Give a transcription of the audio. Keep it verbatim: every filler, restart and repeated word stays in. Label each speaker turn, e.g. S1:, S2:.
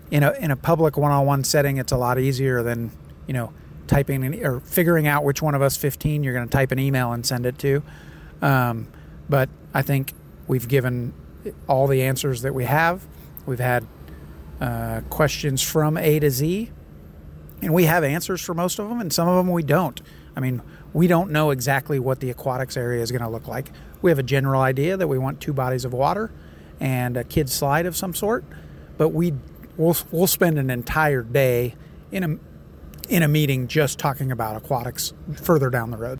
S1: in a in a public one-on-one setting, it's a lot easier than, you know, typing an, or figuring out which one of us fifteen you're going to type an email and send it to. Um, but I think we've given all the answers that we have. We've had uh, questions from A to Z, and we have answers for most of them, and some of them we don't. I mean, we don't know exactly what the aquatics area is going to look like. We have a general idea that we want two bodies of water and a kid's slide of some sort, but we we'll, we'll spend an entire day in a in a meeting just talking about aquatics further down the road.